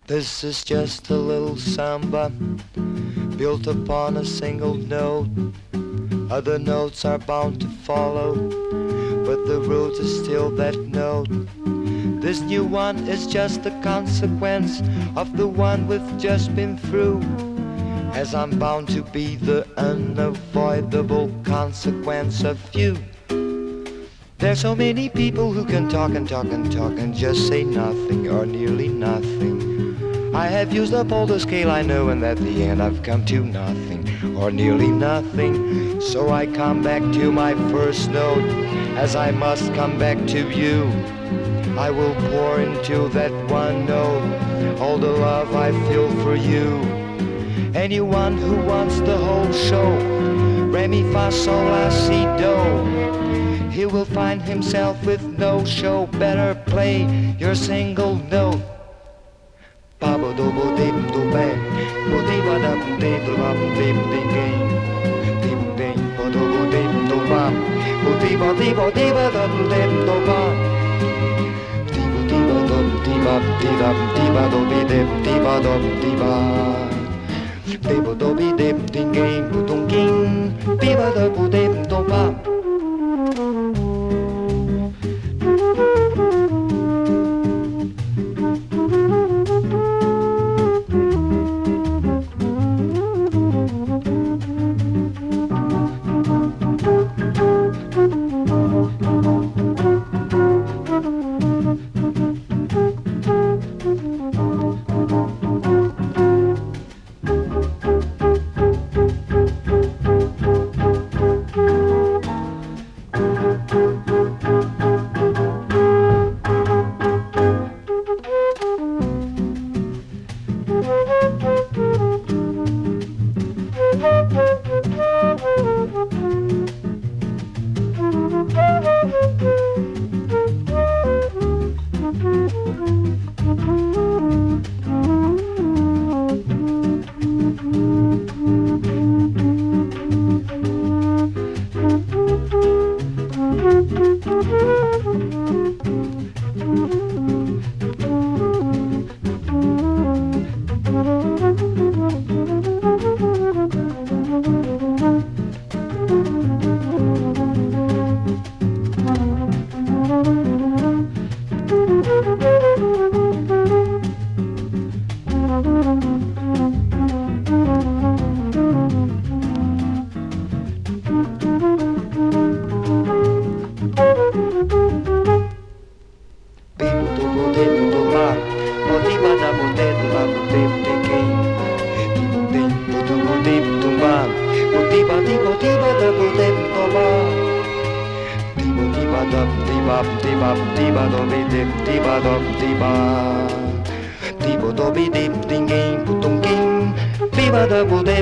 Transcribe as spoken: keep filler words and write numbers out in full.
This is just a little samba built upon a single note. Other notes are bound to follow, but the root is still that note. This new one is just a consequence of the one we've just been through, as I'm bound to be the unavoidable consequence of you. There's so many people who can talk and talk and talk and just say nothing or nearly nothing. I have used up all the scale I know, and at the end I've come to nothing or nearly nothing. So I come back to my first note, as I must come back to you. I will pour into that one note all the love I feel for you. Anyone who wants the whole show, re mi fa sol la si do, he will find himself with no show. Better play your single note. Ba bo do bo dee do bang, bo dee ba da bo dee do ba bo dee bo dee game, dee bo dee bo do bo dee do ba, bo dee ba dee ba dee ba da bo dee do ba, dee bo dee ba do dee ba dee da dee ba do be dee dee ba do dee ba, dee bo do be dee dee game, bo dong ging, dee ba da bo dee do ba. Dee ba da bo dee